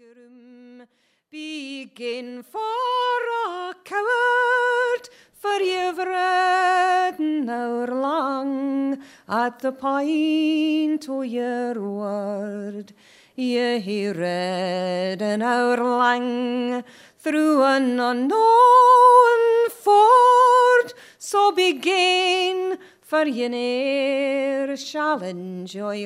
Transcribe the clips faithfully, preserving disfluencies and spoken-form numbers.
Grim, begin for a coward, for you've read an hour long at the point o' your word. Ye he read an hour long through an unknown ford, so begin, for ye ne'er shall enjoy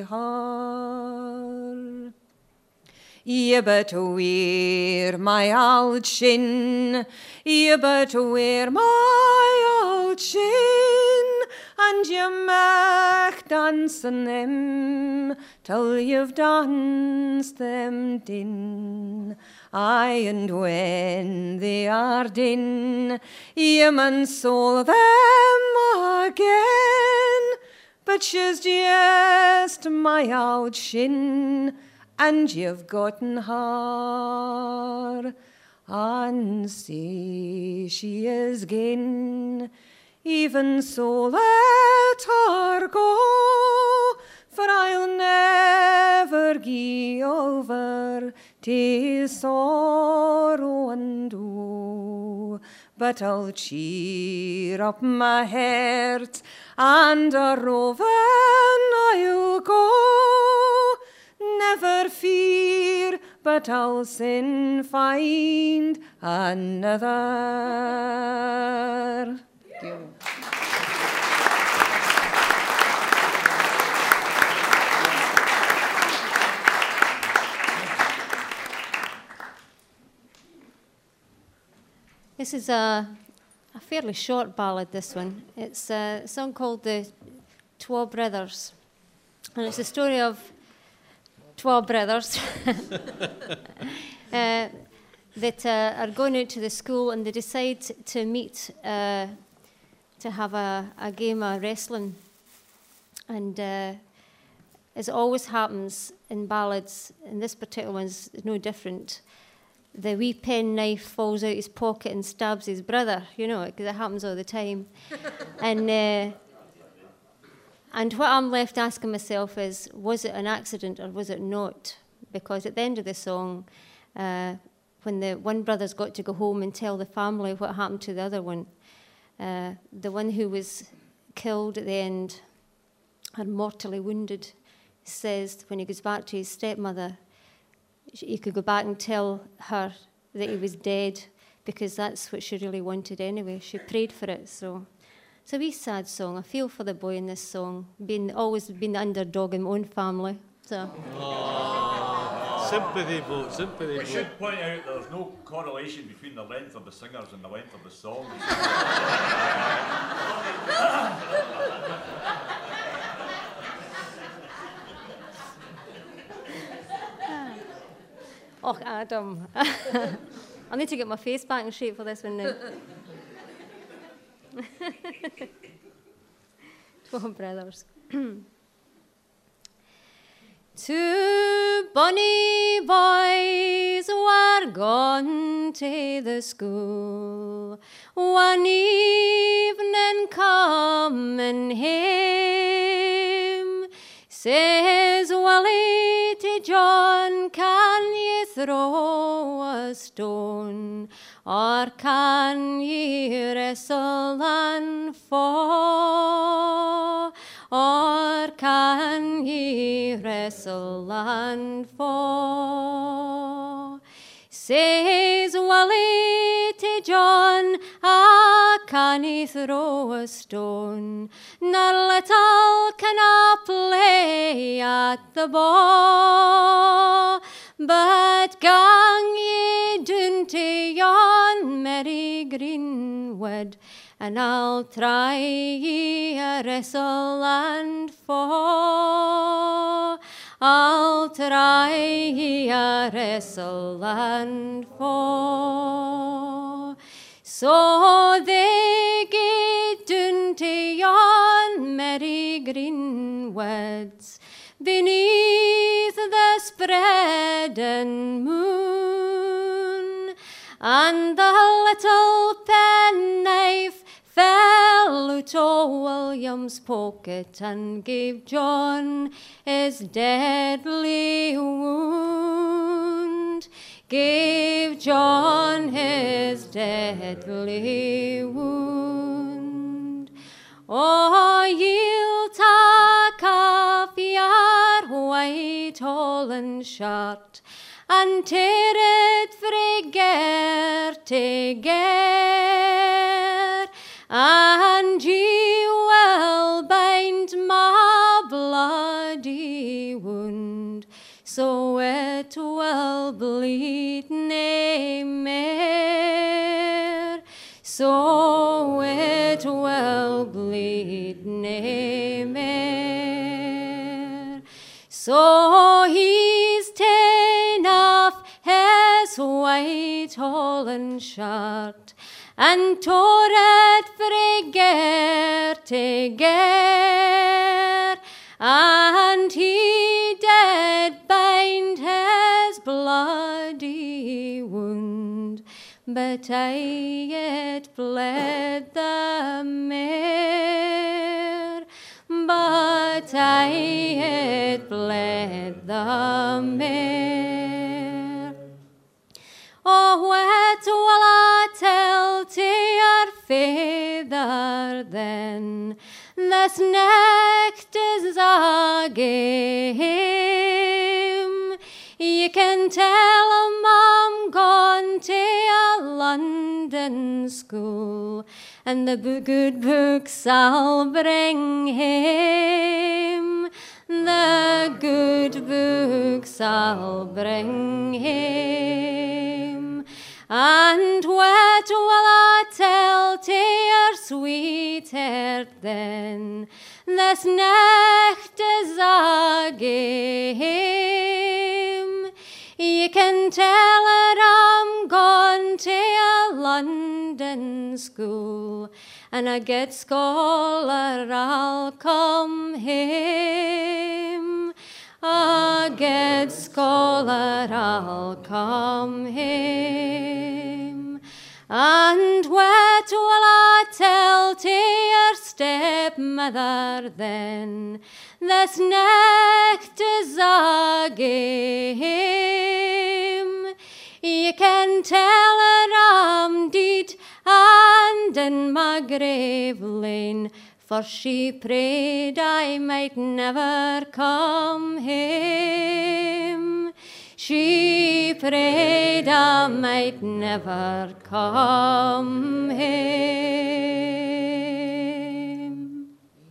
her. Ye but wear my old shin, ye but wear my old shin, and ye mak dancing them till you've danced them din. Aye, and when they are din, ye mun soul them again, but she's just my old shin, and you've gotten her, and see she is gin. Even so let her go, for I'll never gie over to sorrow and woe, but I'll cheer up my heart, and a roving I'll go. Never fear, but I'll soon find another. Thank you. This is a, a fairly short ballad, this one. It's a song called The Twa Brothers. And it's a story of twa brothers uh, that uh, are going out to the school, and they decide to meet uh, to have a, a game of wrestling. And uh, as it always happens in ballads, and this particular one's no different, the wee penknife falls out his pocket and stabs his brother, you know, because it happens all the time. and uh, and what I'm left asking myself is, was it an accident or was it not? Because at the end of the song, uh, when the one brother's got to go home and tell the family what happened to the other one, uh, the one who was killed at the end and mortally wounded says when he goes back to his stepmother, he could go back and tell her that he was dead, because that's what she really wanted anyway. She prayed for it. So it's a wee sad song. I feel for the boy in this song, being always been the underdog in my own family. So. Oh, sympathy vote, sympathy We vote. should point out there's no correlation between the length of the singers and the length of the song. Oh, Adam. I need to get my face back in shape for this one now. Twa brothers. Two bonny boys were gone to the school, one evening coming home. Says Willie to John, can ye throw a stone, or can ye wrestle and fall, or can ye wrestle and fall? Says Willie to John, ah, can he throw a stone, nor little can I play at the ball, but gang ye down to yon merry greenwood, and I'll try ye a wrestle and fall. I'll try ye a wrestle and fall. So they get down to yon merry green woods, beneath the spreading moon, and the little penknife fell out o' William's pocket and gave John his deadly wound. gave John his deadly wound. O ye'll tak off your white holland shirt, and tear it frae gear to gear, and ye will bind my bloody wound, so it will bleed nae mair, so it will bleed nae mair. So he's ta'en off his white holland shirt, and tore it frae gear to gear, and he did bind his bloody wound, but I it bled the mair, but I it bled the mair. Oh, what will I tell to your father then? This next is a game. You can tell him I'm gone to a London school, and the bo- good books I'll bring him. The good books I'll bring him. And what will I tell to your sweetheart then? This next is a game. You can tell her I'm gone to a London school, and a good scholar I'll come home. A good scholar I'll come home. And what will I tell to your stepmother then? This next is a game. You can tell her I'm dead and in my grave lane, for she prayed I might never come home. She prayed I might never come home.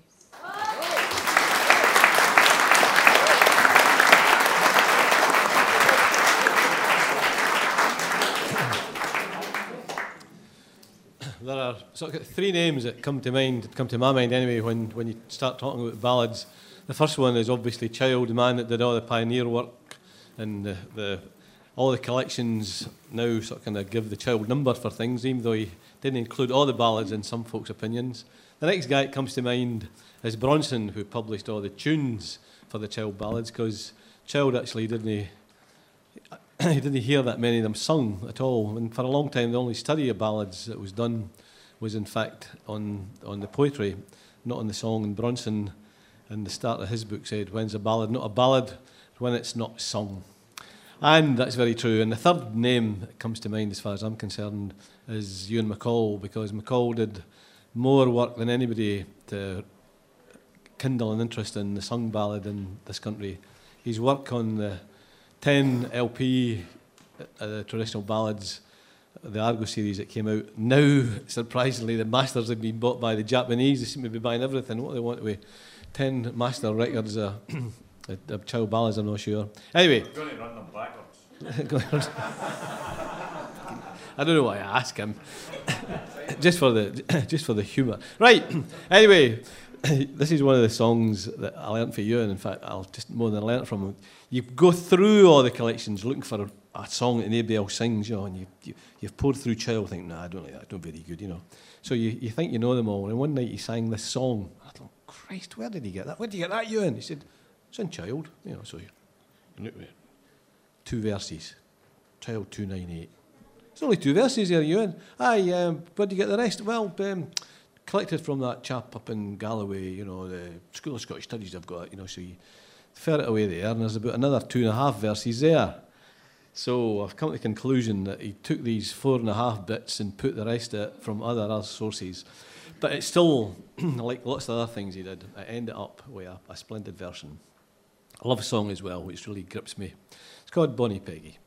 There are sort of three names that come to mind, come to my mind anyway, when, when you start talking about ballads. The first one is obviously Child, the man that did all the pioneer work, and the, the all the collections now sort of kind of give the Child number for things, even though he didn't include all the ballads in some folks' opinions. The next guy that comes to mind is Bronson, who published all the tunes for the Child ballads, because Child actually didn't he didn't hear that many of them sung at all. And for a long time, the only study of ballads that was done was, in fact, on on the poetry, not on the song. And Bronson, in the start of his book, said, "When's a ballad not a ballad? When it's not sung." And that's very true. And the third name that comes to mind, as far as I'm concerned, is Ewan MacColl, because MacColl did more work than anybody to kindle an interest in the sung ballad in this country. His work on the ten L P uh, the traditional ballads, the Argo series that came out. Now, surprisingly, the masters have been bought by the Japanese. They seem to be buying everything. What they want with ten master records of uh, uh, Child ballads, I'm not sure. Anyway. I'm going to run them backwards. I don't know why I ask him. just for the just for the humour. Right. Anyway, this is one of the songs that I learnt for you, and in fact, I'll just more than I learnt from him. You go through all the collections looking for a, a song that nobody else sings, you know, and you, you you've poured through Child, think, nah, I don't like that, not very good, you know. So you, you think you know them all, and one night he sang this song. I thought, Christ, where did he get that? Where did you get that, Ewan? He said, it's in Child, you know. So you, two verses, Child two ninety-eight. It's only two verses there, Ewan. Aye, um, where did you get the rest? Well, um, collected from that chap up in Galloway, you know, the School of Scottish Studies I've got, you know, so you fare it away there, and there's about another two and a half verses there. So I've come to the conclusion that he took these four and a half bits and put the rest of it from other, other sources. But it's still, like lots of other things he did, it ended up with a, a splendid version. A love song as well, which really grips me. It's called Bonnie Peggy.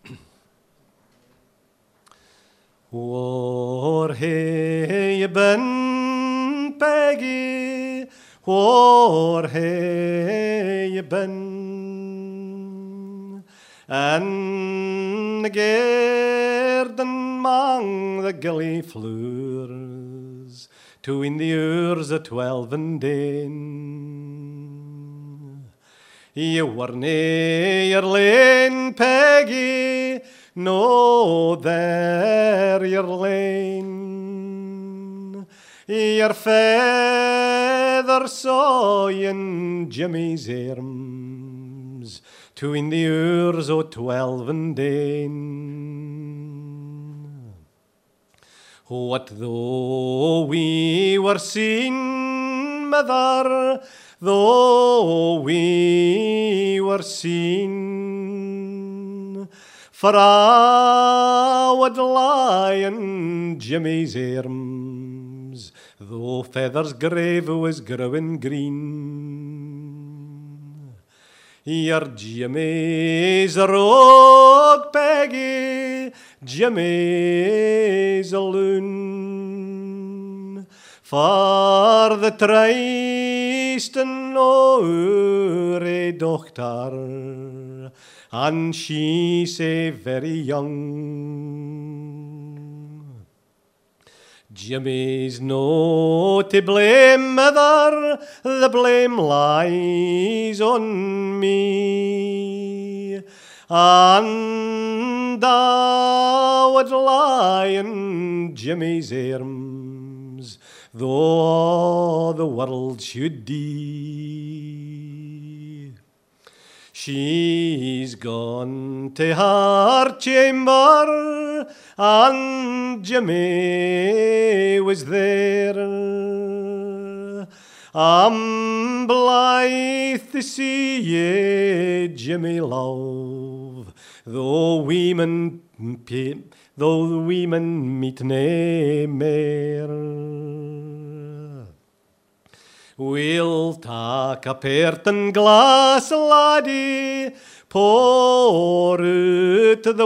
Where hae you been, Peggy? Where hae you been? And the garden mang the gilly flowers, tween the hours of twelve and ten. You were nae your lane, Peggy, no there your lane. Your feather saw in Jimmy's arms, tween the hours o' twelve and ten. What though we were seen, mother, though we were seen, for I would lie in Jimmy's arms, though feather's grave was growing green. Your Jimmy's a rogue, Peggy, Jimmy's a loon, for the trysten o'er a dochter, and she say very young. Jimmy's no to blame, mother, the blame lies on me, and I would lie in Jimmy's arms, though all the world should die. She's gone to her chamber, and Jimmy was there. I'm blithe to see ye, Jimmy love, though women, though the women meet nae mair. We'll tak a pertin glass, laddie, pour out the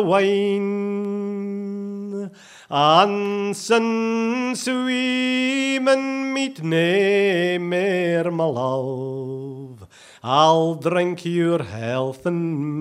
wine, and since women meet nae mair, my love, I'll drink your health and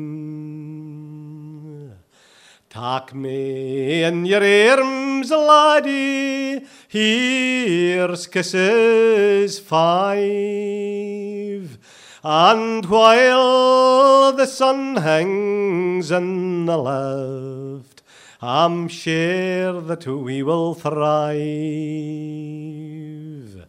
mine. Tak me in your arms, laddie, here's kisses five, and while the sun hangs in the left, I'm sure that we will thrive.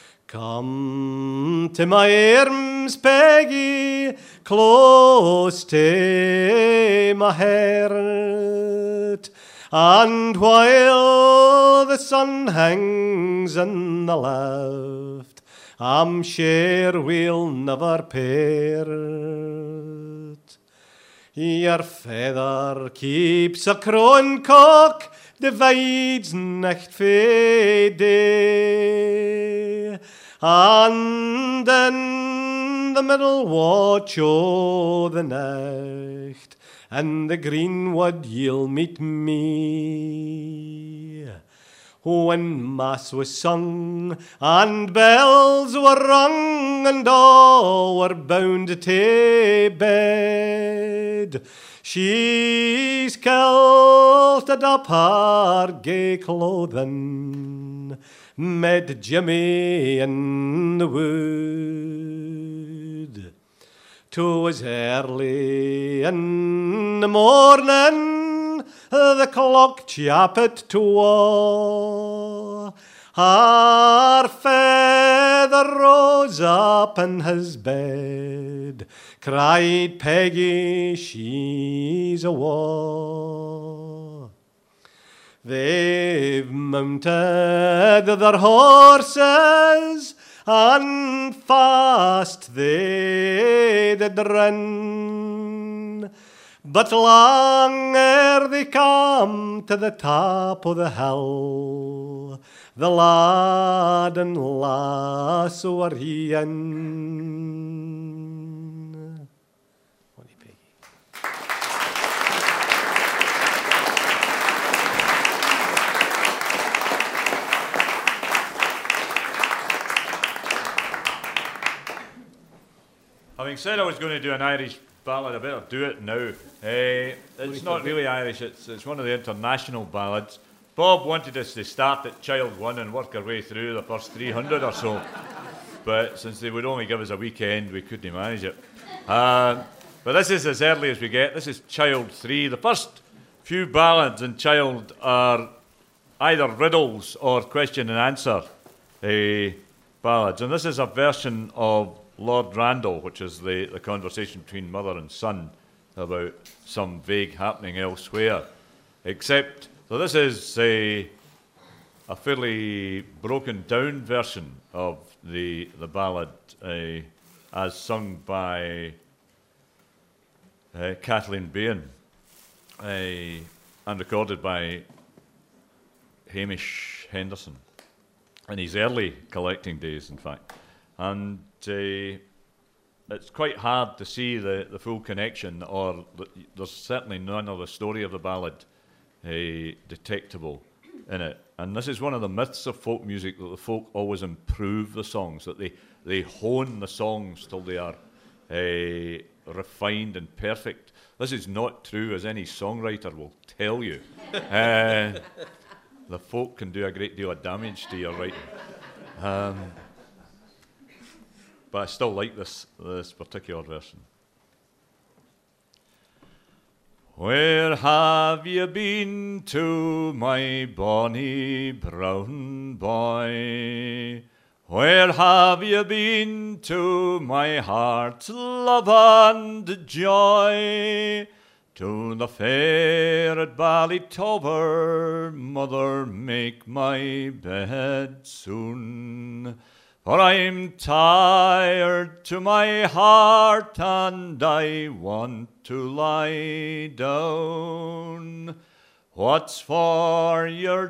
Come to my arms, Peggy, close to my heart, and while the sun hangs in the left, I'm sure we'll never part. Your feather keeps a crowing cock, divides nicht fae day, and in the middle watch o' the night, and the greenwood ye'll meet me. When mass was sung, and bells were rung, and all were bound to bed, she's kilted up her gay clothing, met Jimmy in the wood. 'Twas early in the morning, the clock chapped twa. Her feather rose up in his bed, cried Peggy, she's awa. They've mounted their horses, and fast they did run, But long ere they come to the top of the hill, the lad and lass were hieing. What do you Peggy? Having said I was going to do an Irish ballad, I better do it now. Uh, it's not really Irish, it's, it's one of the international ballads. Bob wanted us to start at child one and work our way through the first three hundred or so. But since they would only give us a weekend, we couldn't manage it. Uh, but this is as early as we get. This is child three. The first few ballads in child are either riddles or question and answer uh, ballads. And this is a version of Lord Randall, which is the, the conversation between mother and son about some vague happening elsewhere. Except, so this is a, a fairly broken down version of the, the ballad uh, as sung by uh, Kathleen Bain uh, and recorded by Hamish Henderson in his early collecting days, in fact. And uh, it's quite hard to see the, the full connection, or the, there's certainly none of the story of the ballad uh, detectable in it. And this is one of the myths of folk music, that the folk always improve the songs, that they, they hone the songs till they are uh, refined and perfect. This is not true, as any songwriter will tell you. uh, the folk can do a great deal of damage to your writing. Um, But I still like this, this particular version. Where have you been to, my bonny brown boy? Where have you been to, my heart's love and joy? To the fair at Ballytower, mother, make my bed soon. For I'm tired to my heart, and I want to lie down. What's for your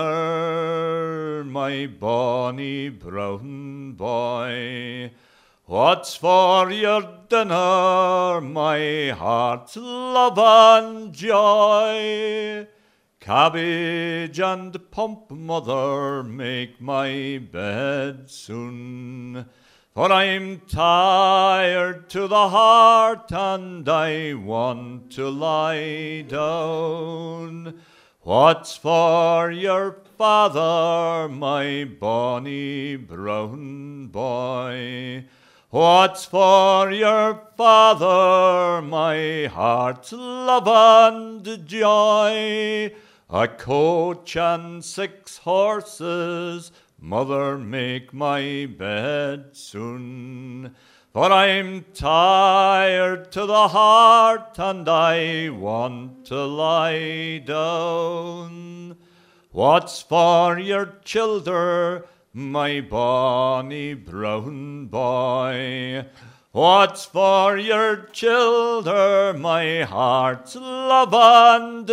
dinner, my bonny brown boy? What's for your dinner, my heart's love and joy? Cabbage and pump, mother, make my bed soon. For I'm tired to the heart, and I want to lie down. What's for your father, my bonny brown boy? What's for your father, my heart's love and joy? A coach and six horses, mother, make my bed soon. For I'm tired to the heart, and I want to lie down. What's for your childer, my bonny brown boy? What's for your childer, my heart's love and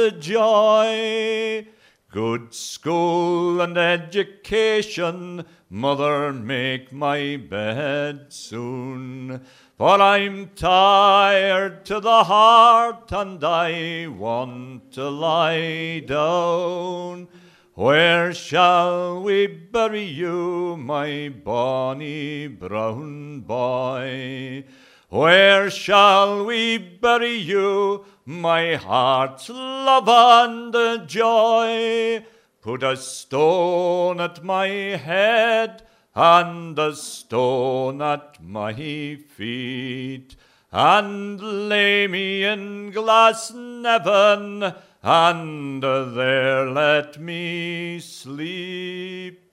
joy? Good school and education, mother, make my bed soon. For I'm tired to the heart, and I want to lie down. Where shall we bury you, my bonny brown boy? Where shall we bury you, my heart's love and joy? Put a stone at my head, and a stone at my feet, and lay me in Glasnevin, and there let me sleep.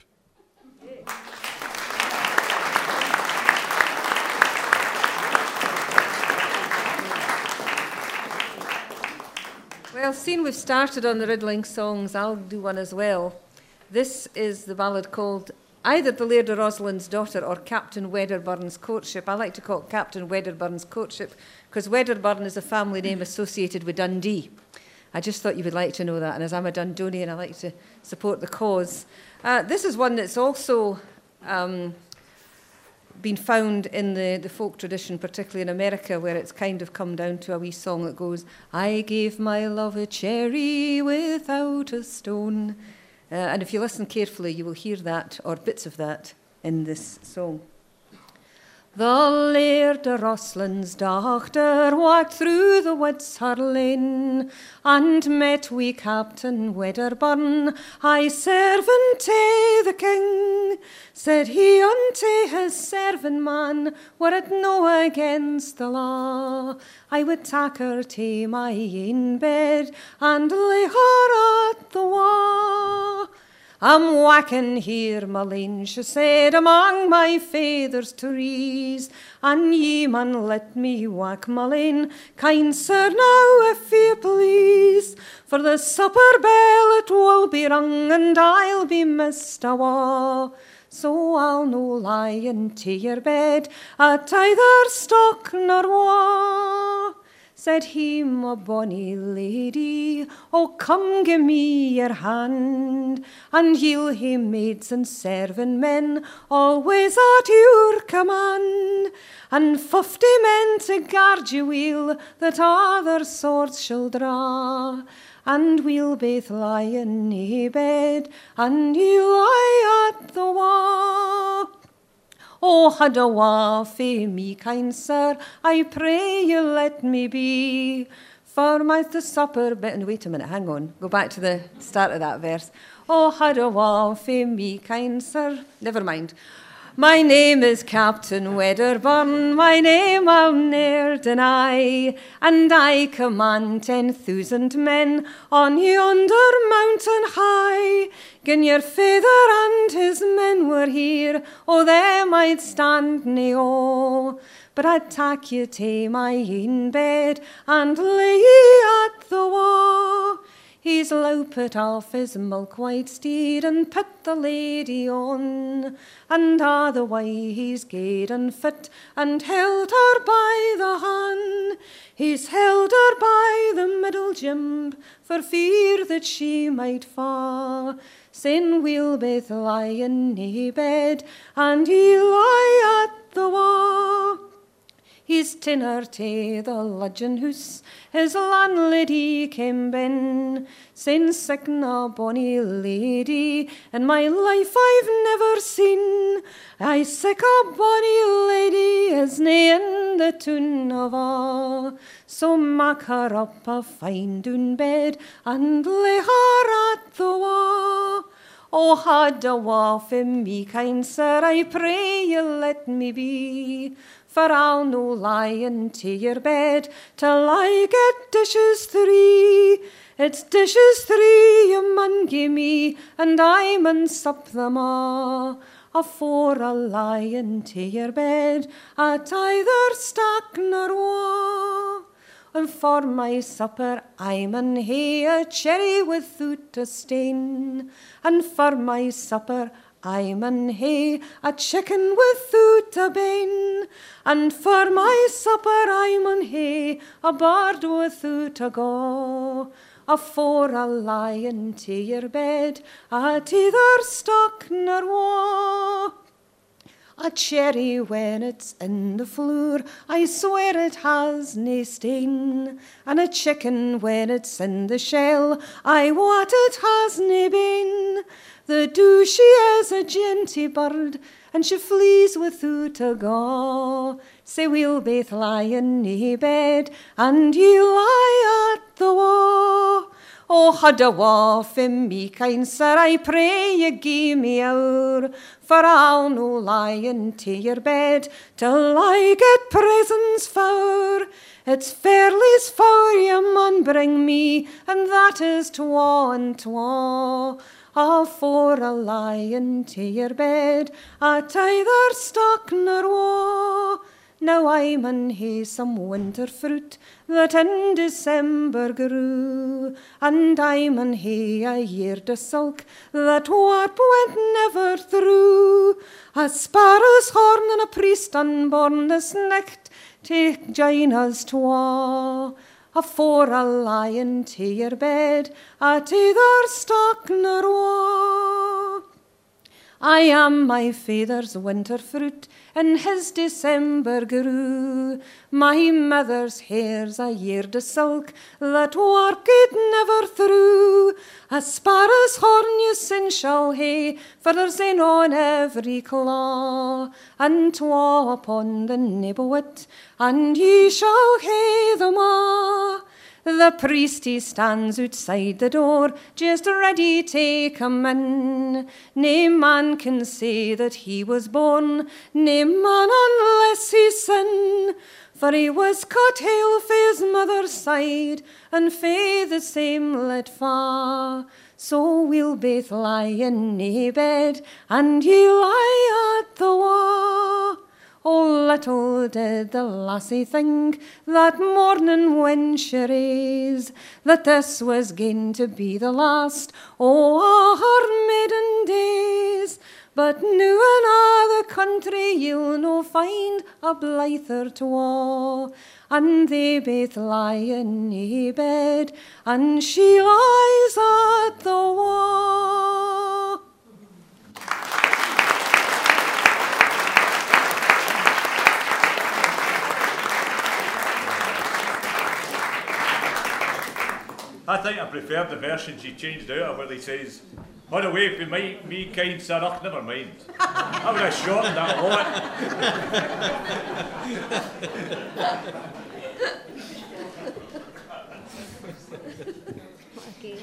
Well, seeing we've started on the riddling songs, I'll do one as well. This is the ballad called either the Laird of Rosalind's daughter or Captain Wedderburn's courtship. I like to call it Captain Wedderburn's courtship because Wedderburn is a family name associated with Dundee. I just thought you would like to know that, and as I'm a Dundonian, I like to support the cause. Uh, this is one that's also um, been found in the, the folk tradition, particularly in America, where it's kind of come down to a wee song that goes, I gave my love a cherry without a stone. Uh, and if you listen carefully, you will hear that, or bits of that, in this song. The Laird of Roslyn's daughter walked through the woods her lane, and met wee Captain Wedderburn, high servant to the king. Said he unto his servant man, were it no against the law, I would tak her to my ain bed, and lay her at the wa'. I'm whacking here, my lane, she said, among my father's trees, and ye mun let me whack my lane, kind sir, now if you please, for the supper bell it will be rung, and I'll be missed awa'. So I'll no lie into your bed at either stock nor wa'. Said he, my bonny lady, oh, come give me your hand, and ye'll hae maids and serving men always at your command, and fifty men to guard you weel, that other swords shall draw, and we'll baith lie in a bed, and you lie at the wa'. Oh, had a wa fae me, kind sir, I pray you let me be, for my the supper bit. And wait a minute, hang on, go back to the start of that verse. Oh, had a wa fae me, kind sir, never mind. My name is Captain Wedderburn, my name I'll ne'er deny, and I command ten thousand men on yonder mountain high. Gin your father and his men were here, oh, them I'd stand no, but I'd tak you to my ain bed, and lay ye at the wa'. He's loupit off his milk-white steed, and put the lady on, and a' the way he's gaed and fit, and held her by the hand. He's held her by the middle jimb, for fear that she might fa'. Sin we'll baith lie in a bed, and he'll lie at the wa'. He's tinner to the lodging house, his landlady came ben, saying sick na bonny lady, in my life I've never seen. I sick a bonny lady is nae in the toon of a', so mak her up a fine doon bed, and lay her at the wa'. Oh, had a wa for me, kind sir, I pray you let me be, for I'll no lie into your bed till I get dishes three. It's dishes three you mun gie me, and I mun sup them a', afore I'll lie into your bed at either stack nor wa'. And for my supper I mun hae a cherry without a stain, and for my supper I mun hae a chicken without a bane, and for my supper I mun hae a bird without a gaw, afore I'll lie into your bed at either stock nor wa'. A cherry when it's in the floor, I swear it has nae stain, and a chicken when it's in the shell, I wot it has nae bane. The doo she is a genty bird, and she flees without a gaw. Say we'll baith lie in a bed, and ye lie at the wa'. Oh, had a wa for me, kind sir, I pray you gie me ower, for I'll no lie into your bed till I get presents four. It's fairly's four you mun bring me, and that is twa and twa, afore I'll lie into your bed at either stock nor wa'. Now I mun hae some winter fruit that in December grew, and I mun hae a year to sulk that warp went never through. A sparrow's horn and a priest unborn this night take join us twa. Afore a lion to your bed, at either stock nor wa. I am my father's winter fruit, and his December grew. My mother's hair's a year to silk, that warp it never through. A sparrow's horn you sin shall hae, for there's ane on every claw, and twa upon the neighbourhood, and ye shall hae them a'. The priest he stands outside the door, just ready to come in. Nae man can say that he was born, nae man unless he sin. For he was cut hail fae his mother's side, and fae the same let fa. So we'll baith lie in nae bed, and ye lie at the wa. Oh, little did the lassie think that morning when she rase, that this was going to be the last o' a' her maiden days. But now in a' the country you'll no find a blither twa, and they baith lie in a bed, and she lies at the wa. I think I preferred the version she changed out of where he says, "On away from me, me kind sir, ach, never mind." I would have shortened that a lot. Okay.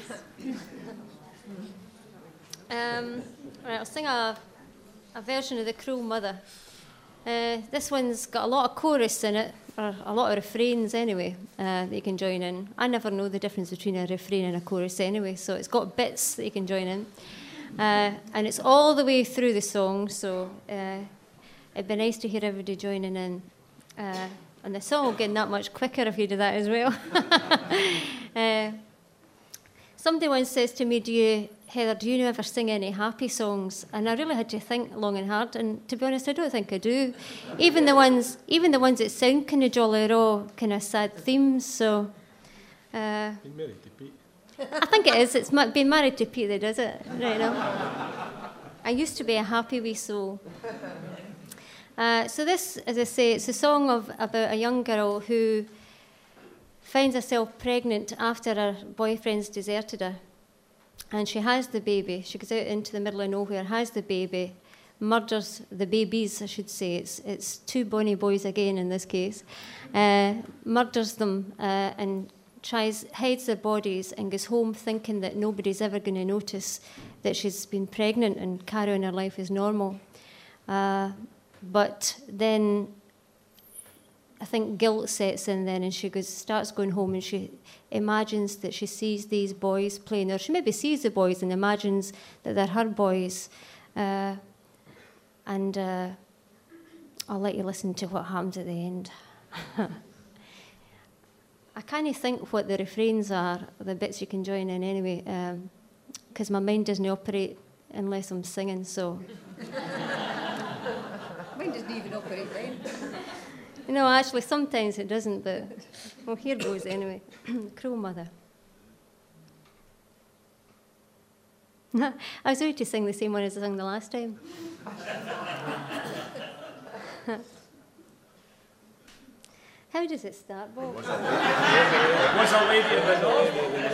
um, right, I'll sing a, a version of The Cruel Mother. Uh, this one's got a lot of chorus in it, or a lot of refrains anyway, uh, that you can join in. I never know the difference between a refrain and a chorus anyway, so it's got bits that you can join in. Uh, and it's all the way through the song, so uh, it'd be nice to hear everybody joining in. Uh, and the song will get that much quicker if you do that as well. uh, somebody once says to me, do you, Heather, do you ever sing any happy songs? And I really had to think long and hard, and to be honest, I don't think I do. Even the ones, even the ones that sound kind of jolly are all kind of sad themes, so... Uh, Been married to Pete. I think it is. It's ma- being married to Pete that does it right now. I used to be a happy wee soul. Uh, so this, as I say, it's a song of about a young girl who finds herself pregnant after her boyfriend's deserted her. And she has the baby. She goes out into the middle of nowhere, has the baby, murders the babies, I should say. It's it's two bonny boys again in this case. Uh, murders them uh, and tries, hides their bodies and goes home thinking that nobody's ever going to notice that she's been pregnant and carry on her life as normal. Uh, but then I think guilt sets in then, and she goes, starts going home, and she imagines that she sees these boys playing, or she maybe sees the boys and imagines that they're her boys. Uh, and uh, I'll let you listen to what happens at the end. I can't think what the refrains are, the bits you can join in anyway, because um, my mind doesn't operate unless I'm singing, so... Mine doesn't even operate then. No, actually, sometimes it doesn't, but... Well, here goes anyway. Cruel Mother. I was ready to sing the same one as I sang the last time. How does it start, Bob? Was a lady in the door.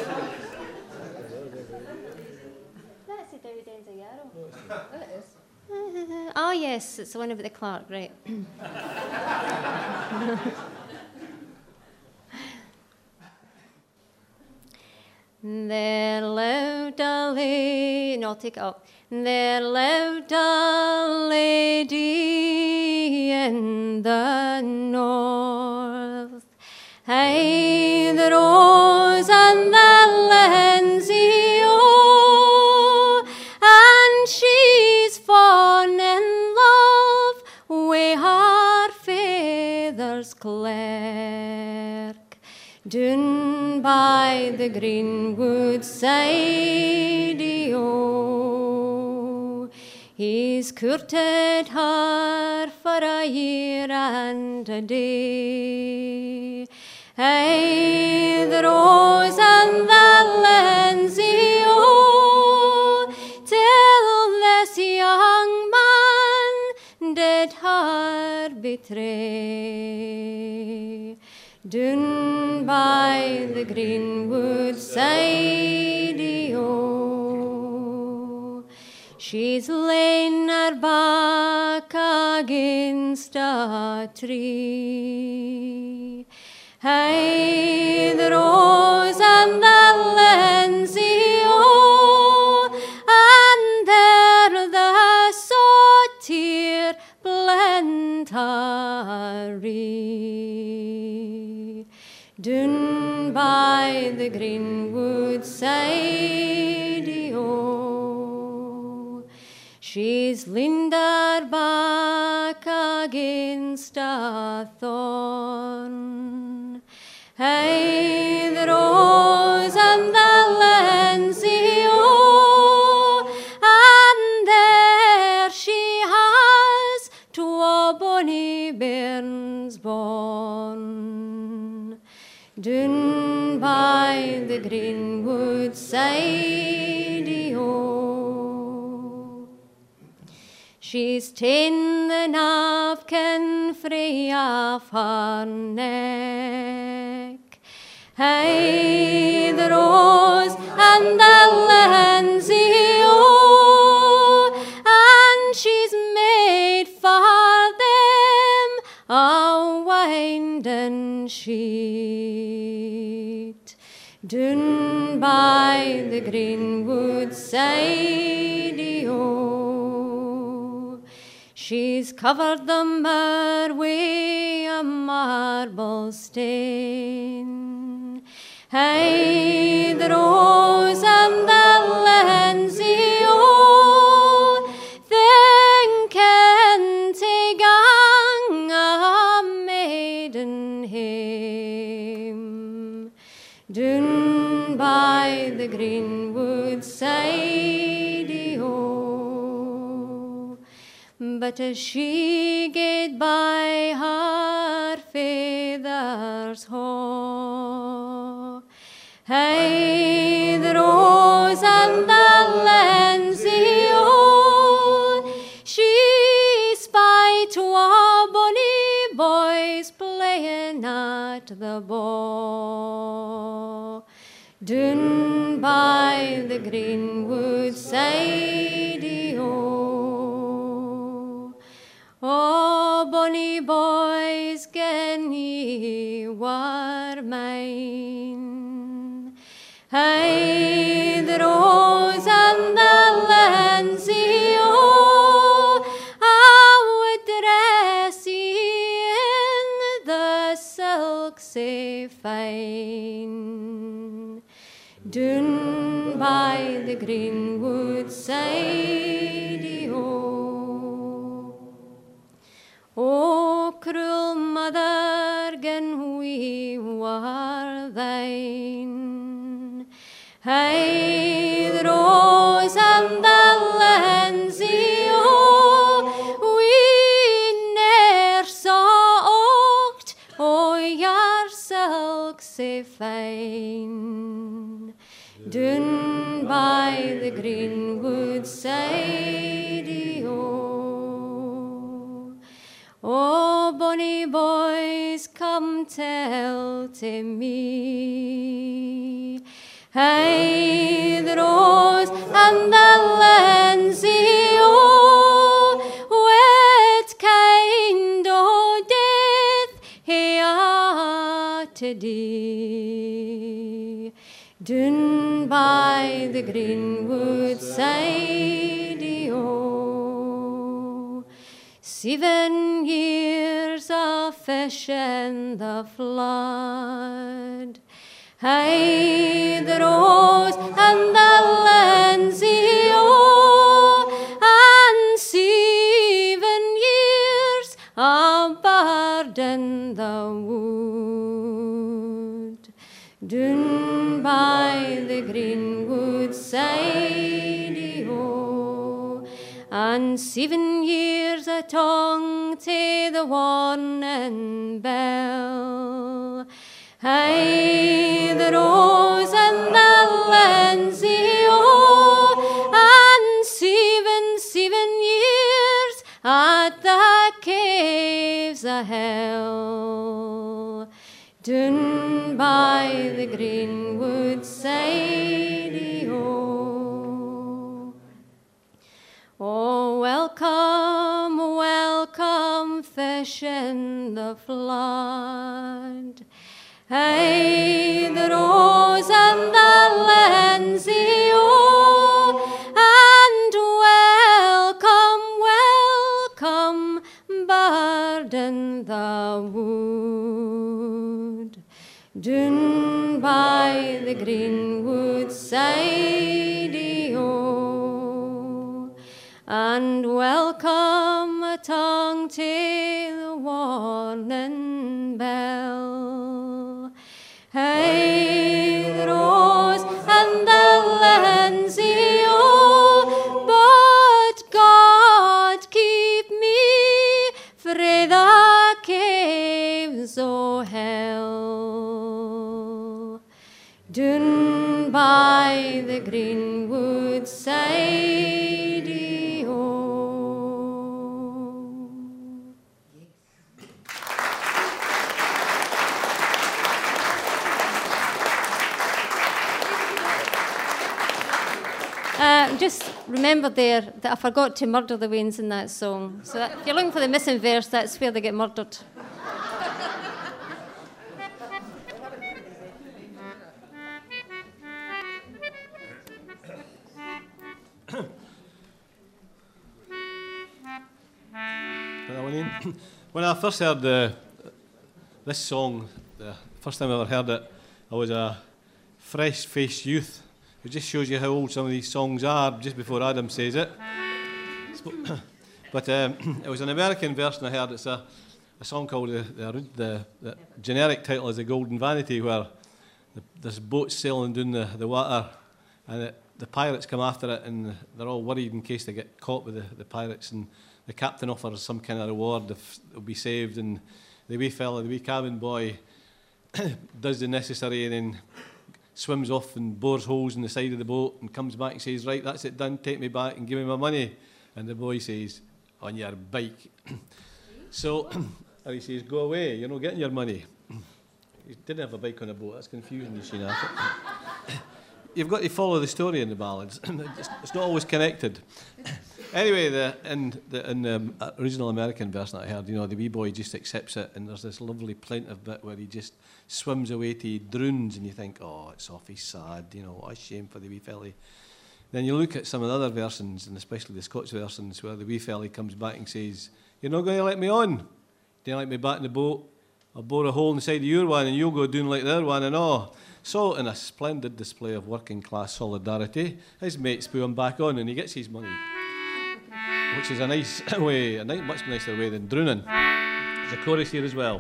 That's the David Enzo Yarrow. Oh, it is. Oh, yes, it's the one about the Clark, right. There lived a lady, no, I'll take it up. There lived a lady in the north. Hey, the rose and the linsey, oh, and she's fallen in love with her fair down by the greenwood side, oh, he's courted her for a year and a day. Hey, the rose and the linsey, oh, till this young man did her betray. Down by the greenwood side, oh, she's lain her back against a tree. Hey, the rose and the linsey, oh, and there the sotir blentary. Down by the greenwood side, oh, she's leaned her back against a thorn. Hey, the rose and the linsey, oh, and there she has to a bonny bairn's born. Down by the greenwood side, oh, she's ta'en the napkin frae off her neck. Hey, the rose and the linsey, oh, and she's made for them a winding sheet. Down by the greenwood side, oh, she's covered the mire wi' a marble stain. Hey, the rose and the linsey, oh, thinking to gang a maiden hame. Down by the greenwood side, oh, but as she gaed by her father's hall, hey, the rose and the linsey, oh, she spied twa bonny boys playing at the ball. Down by the greenwood side, oh, oh, bonny boys, gin ye were mine. Hey, the rose and the linsey, oh, I would dress ye in the silk sae fine. Down by the greenwood side, oh, oh, cruel mother, gin we were thine. Hey, the rose and the linsey, oh, we ne'er saw aught o' your silk sae fine. Down by the greenwood side, oh, oh, bonny boys, come tell to me. Hey, the rose and the linsey, oh, what kind o' death he are to die. Down by the greenwood side, oh, seven years of fish in the flood. Hey, the rose and the linsey, oh, and seven years of bird in the wood. woodside-o, and seven years a tongue to the warning bell. Aye, the rose and the linsey, oh, and seven, seven years at the caves of hell, down by the greenwood side, oh. Oh, welcome, welcome, fish in the flood. Hey, the rose and the linsey, oh, and welcome, welcome, bird in the wood, down by the greenwood side, oh, and welcome a tongue to the warning bell. Hey, the rose and the linsey, oh, but God keep me frae the caves o' hell, down by the greenwood side, oh. Uh, just remember there that I forgot to murder the Waynes in that song. So that, if you're looking for the missing verse, that's where they get murdered. When I first heard uh, this song, the first time I ever heard it, I was a fresh-faced youth. It just shows you how old some of these songs are, just before Adam says it. But um, it was an American version I heard. It's a, a song called, the, the, the, the generic title is The Golden Vanity, where the, there's boats sailing down the, the water, and it, the pirates come after it, and they're all worried in case they get caught with the, the pirates, and the captain offers some kind of reward if they'll be saved, and the wee fella, the wee cabin boy, does the necessary and then swims off and bores holes in the side of the boat and comes back and says, right, that's it done, take me back and give me my money. And the boy says, on your bike. So, and he says, go away, you're not getting your money. He didn't have a bike on a boat, that's confusing, you see now. You've got to follow the story in the ballads. it's, it's not always connected. Anyway, the, in, the, in the original American version that I heard, you know, the wee boy just accepts it, and there's this lovely plaintive bit where he just swims away to he drowns, and you think, oh, it's awfully sad, you know, what a shame for the wee felly. Then you look at some of the other versions, and especially the Scots versions, where the wee felly comes back and says, you're not going to let me on? Do you let me back in the boat? I'll bore a hole in the side of your one, and you'll go down like their one and all. So, in a splendid display of working class solidarity, his mates put him back on, and he gets his money. Which is a nice way, a nice, much nicer way than drowning. There's a chorus here as well.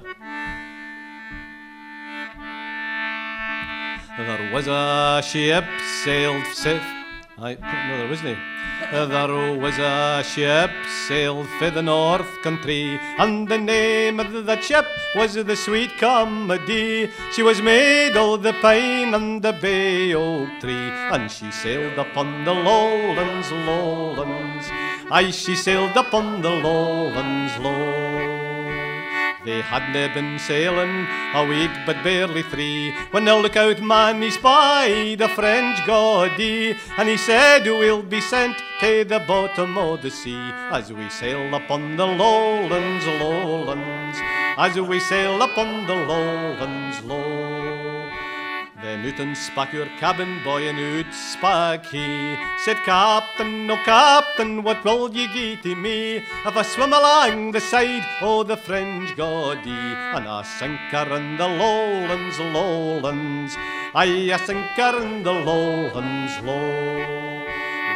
There was a ship sailed safe. Aye, no, there wasn't. There was a ship sailed for the north country, and the name of the ship was the Sweet Comedy. She was made of the pine and the bay oak tree, and she sailed upon the lowlands, lowlands. Aye, she sailed upon the lowlands low. They hadna been sailing a week but barely three, when the lookout man he spied a French godie, and he said, we'll be sent to the bottom of the sea, as we sail upon the lowlands, lowlands, as we sail upon the lowlands low. Then out and spak your cabin boy, and out spak he, said, Captain, oh Captain, what will ye gie to me if I swim along the side o' the French godie, and I sink her in the lowlands, lowlands, aye, I sink her in the lowlands low.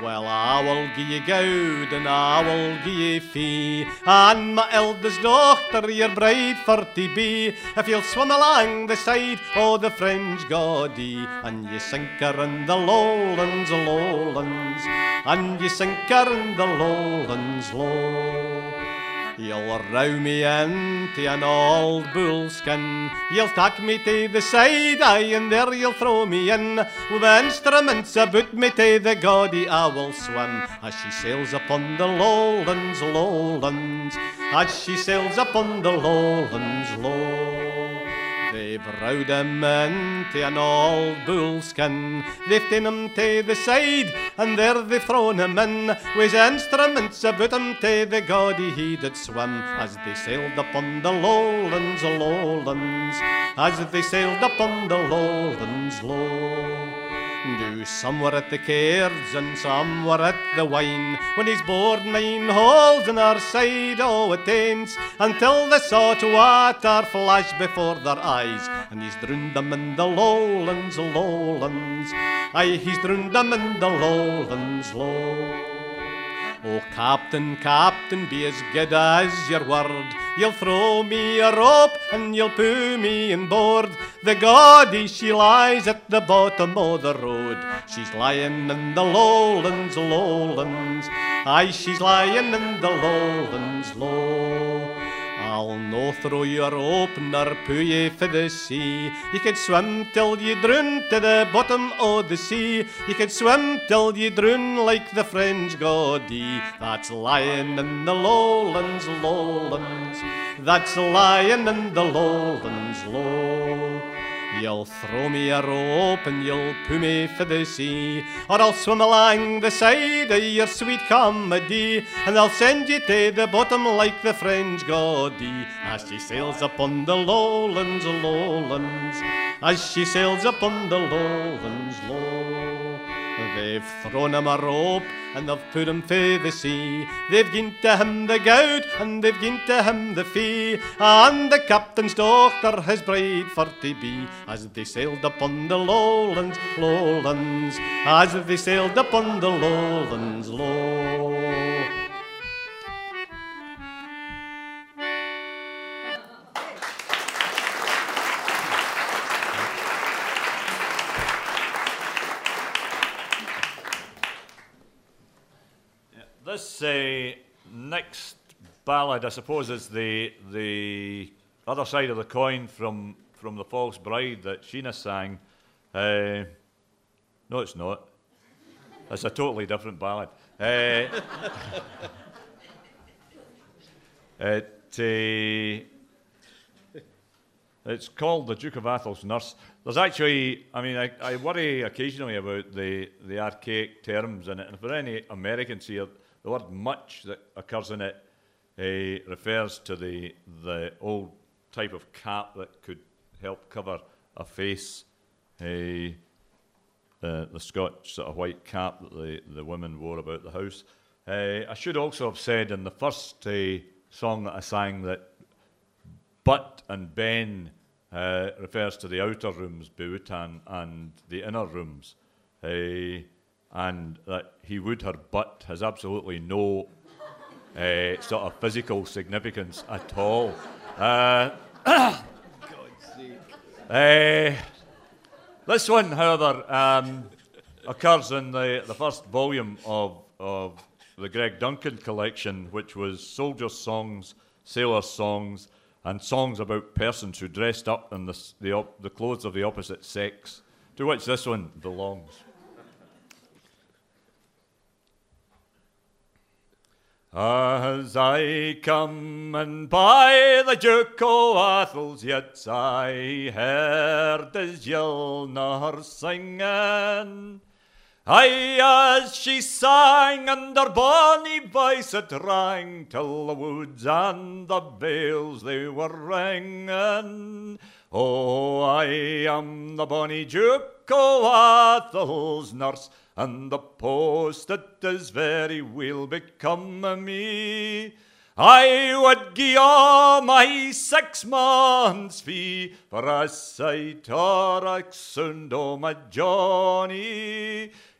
Well, I will gie ye gowd, and I will gie ye fee, and my eldest daughter, your bride for to be, if you'll swim along the side o' the French Gaudie, and ye sink her in the lowlands, lowlands, and ye sink her in the lowlands, low. You'll row me into an old bullskin, you'll take me to the side, aye, and there you'll throw me in, with the instruments about me to the Gaudie I will swim, as she sails upon the lowlands, lowlands, as she sails upon the lowlands, low. They've rowed him into an old bullskin, they've taken him to the side, and there they've thrown him in, with his instruments about him to the Gaudie he did swim, as they sailed upon the lowlands, lowlands, as they sailed upon the lowlands, low. Now some were at the cairds and some were at the wine, when he's bored nine holes in our side o' a taints, until the salt water flashed before their eyes, and he's drowned them in the lowlands, lowlands, aye, he's drowned them in the lowlands, low. Oh, Captain, Captain, be as good as your word, you'll throw me a rope and you'll put me in board. The Gaudie, she lies at the bottom of the road, she's lying in the lowlands, lowlands, aye, she's lying in the lowlands, low. I'll no throw you a rope nor put ye for the sea, you could swim till you drown to the bottom of the sea, you could swim till you drown like the French Gaudie, that's lying in the lowlands, lowlands, that's lying in the lowlands, low. You'll throw me a rope and you'll put me for the sea, or I'll swim along the side of your sweet comedy, and I'll send you to the bottom like the French Gaudie, as she sails upon the lowlands, lowlands, as she sails upon the lowlands, low. They've thrown him a rope and they've put him for the sea, they've given to him the gowd and they've given to him the fee, and the captain's daughter his bride for to be, as they sailed upon the lowlands, lowlands, as they sailed upon the lowlands, low. This uh, next ballad, I suppose, is the the other side of the coin from from the False Bride that Sheena sang. Uh, no, it's not. It's a totally different ballad. Uh, it, uh, it's called The Duke of Athol's Nurse. There's actually, I mean, I, I worry occasionally about the, the archaic terms in it, and for any Americans here, the word much that occurs in it uh, refers to the the old type of cap that could help cover a face, uh, the, the Scotch sort of white cap that the, the women wore about the house. Uh, I should also have said in the first uh, song that I sang that but and ben uh, refers to the outer rooms, Beutan, and the inner rooms. Uh, and that he would her butt has absolutely no uh, sort of physical significance at all. Uh, uh, this one, however, um, occurs in the, the first volume of, of the Greg Duncan collection, which was soldiers' songs, sailors' songs, and songs about persons who dressed up in the, the, op- the clothes of the opposite sex, to which this one belongs. As I come and by the Duke o' Athol's, yet I heard his Yelner singing. Aye, as she sang, and her bonny voice it rang, till the woods and the vales they were ringing. Oh, I am the bonny Duke o' Athol's nurse, and the post it is very well become o' me. I would gie all my six months' fee for a sight or a sound o' my Johnny.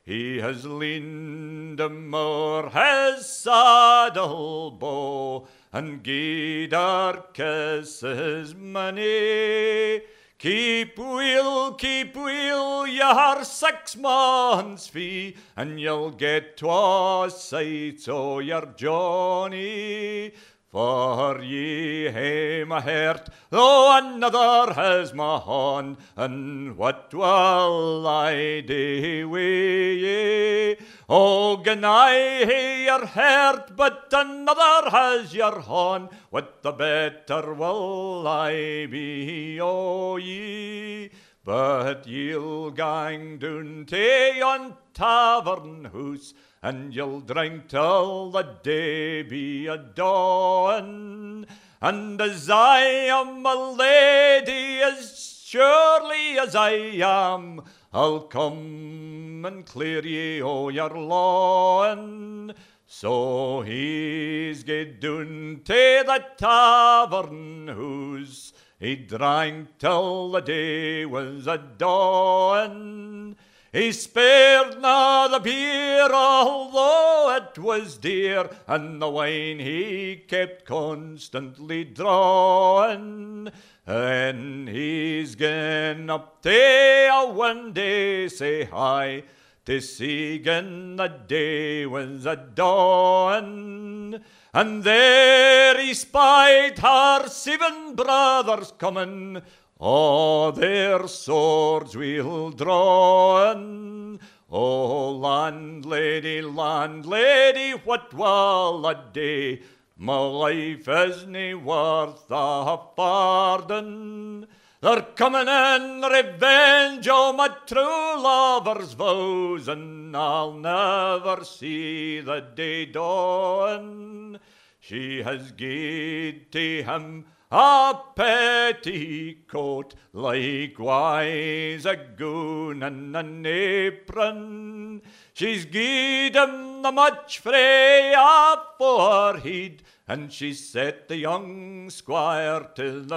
He has leaned him o'er his saddle bow, and gied her kisses many. Keep weel, keep weel your six months fee, and you'll get twa sights o' your Johnny. For ye hae my heart, though another has my hand, and what will I do wi' ye? Oh, gin I hae your heart, but another has your hand, what the better will I be o' ye? But ye'll gang down to yon tavern house, and you'll drink till the day be a dawn. And as I am a lady, as surely as I am, I'll come and clear ye o' your lawn. So he's gaed down to the tavern house, he drank till the day was a dawn. He spared na the beer, although it was dear, and the wine he kept constantly drawing. Then he's gone up to a windy say high, to see gin the day was a dawn. And there he spied her seven brothers coming, oh, their swords we'll drawin'. Oh, landlady, landlady, what will a day? My life isna worth a pardon. They're coming in revenge o' my true lover's vows, and I'll never see the day dawn. She has gied to him a petticoat, likewise a gown and an apron. She's gied him the much frae a forehead, and she set the young squire to the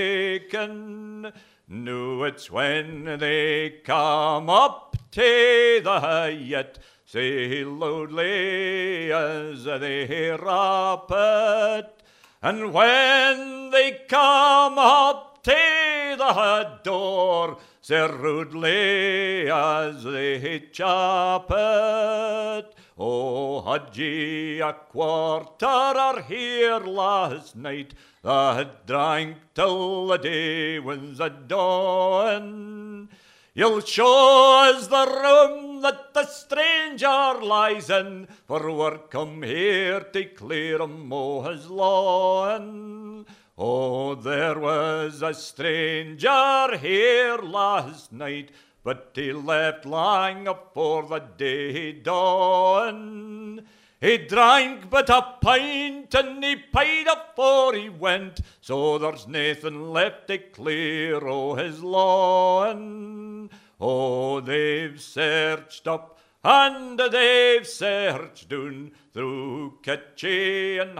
bacon. Now it's when they come up to the yett, say loudly as they rap it. And when they come up to the door, say rudely as they chop it. Oh, had ye a quarter or here last night that drank till the day was a dawn? You'll show us the room that the stranger lies in, for we're come here to clear him o' his lawn. Oh, there was a stranger here last night, but he left lang afore the day dawn. He drank but a pint and he paid afore he went, so there's naething left to clear o' his lawn. Oh, they've searched up and they've searched down through Kitchie and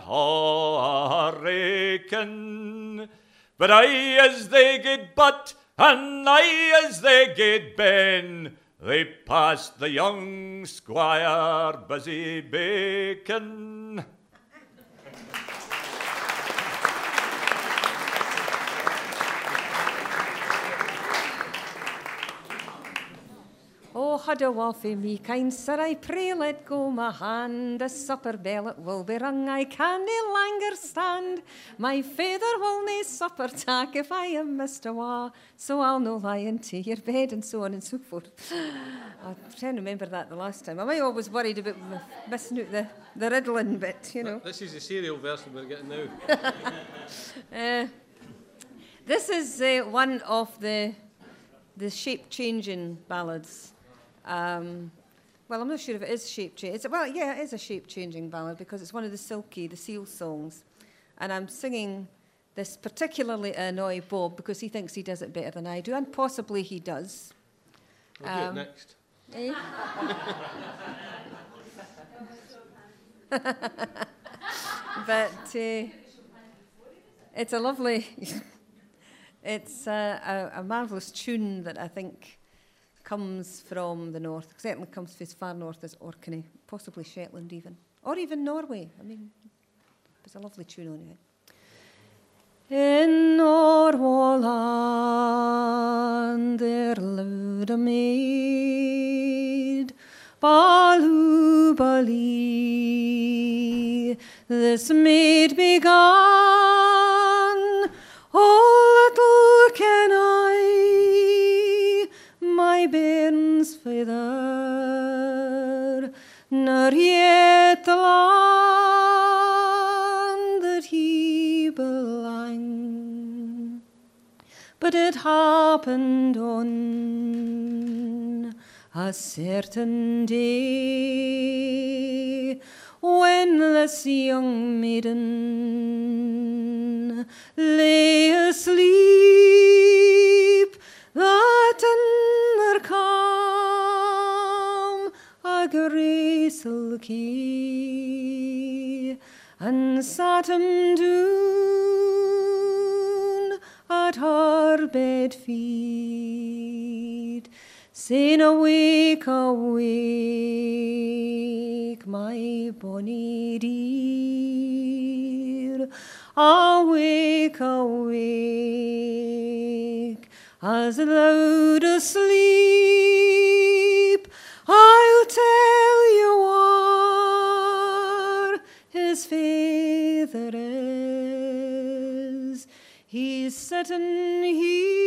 Harraken. But aye as they get butt and aye as they get ben, they passed the young squire busy bacon. Oh, hud a waffy me, kind sir, I pray let go my hand. The supper bell it will be rung, I can nae longer stand. My father will nae supper tak if I am missed awa, so I'll no lie into your bed, and so on and so forth. I'm trying to remember that the last time. I always worried about missing out the, the riddling bit, you know. This is the serial version we're getting now. uh, this is uh, one of the, the shape-changing ballads. Um, well, I'm not sure if it is shape-changing. Well, yeah, it is a shape-changing ballad because it's one of the Silky, the Seal songs. And I'm singing this particularly to annoy Bob because he thinks he does it better than I do, and possibly he does. We'll um, do it next. Eh? But uh, it's a lovely, it's a, a, a marvellous tune that I think comes from the north, certainly comes from as far north as Orkney, possibly Shetland even, or even Norway. I mean, it's a lovely tune anyway. In Norwoland there lived a maid, Balubali. This maid began, oh, little can I, my bairn's father, nor yet the land that he belonged. But it happened on a certain day when this young maiden lay asleep, that in her calm a graceful key and sat him down at her bed feet, saying, awake, awake, my bonny dear, awake, awake, as thou dost sleep, I'll tell you what his father is. He's sitting here